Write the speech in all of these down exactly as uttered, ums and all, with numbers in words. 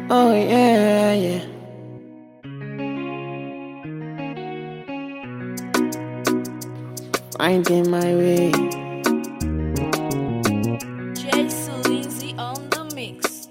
Oh yeah, yeah. Finding my way. Jason Lindsay on the mix.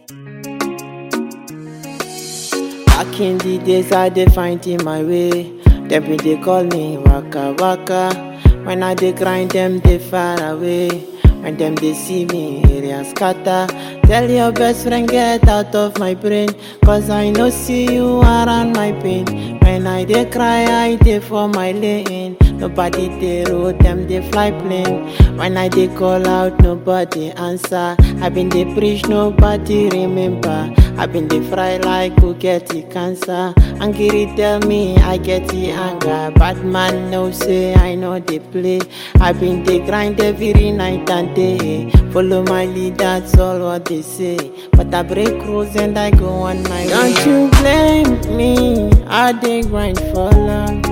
Back in the days I dey finding my way. Them be they call me waka waka. When I dey grind them they far away. When them they see me area scatter. Tell your best friend get out of my brain. Cause I no see you around my pain. When I dey cry I dey for my lane. Nobody dey road them they fly plane. When I dey call out nobody answer. I been dey preach nobody remember. I been dey fry like who get the cancer. Angry tell me I get the anger. Bad man no say I know they play. I been dey grind every night and day. Follow my lead, that's all what they say. But I break rules and I go on my way. Don't you blame me, I dey grind for long.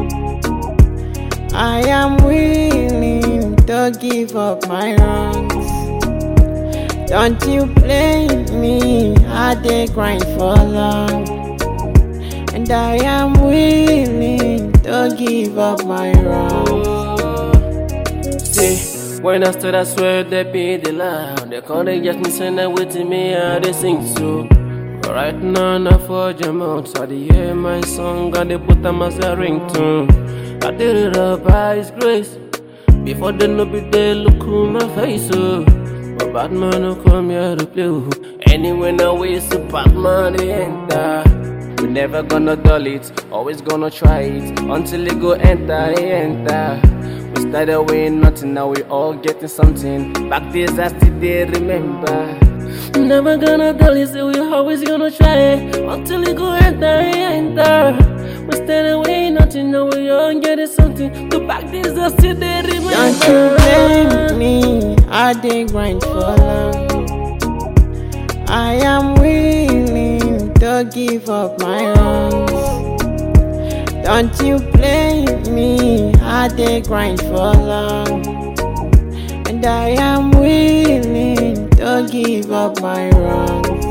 I am willing to give up my wrongs. Don't you blame me, I dey grind for long. And I am willing to give up my wrongs. See, when I stood, I swear they be the loud. They can't they get me send them with me, how they sing so. But right now, not for jam out. I dey hear my song, and they put them as a ringtone. I did it up by His grace. Before they know be they look on my face, oh. But bad man no come here to play. Oh. Anyway, now we so bad man they enter. We never gonna dull it, always gonna try it until it go enter, it enter. We started with nothing, now we all getting something. Back days I still they remember. Never gonna dull it, so we always gonna try it until it go enter, it enter. We started with nothing, now we all getting something. The back days I still they remember. Don't you blame me, I dey grind for long. I am willing to give up my wrongs. Don't you blame me, I dey grind for long. And I am willing to give up my wrongs.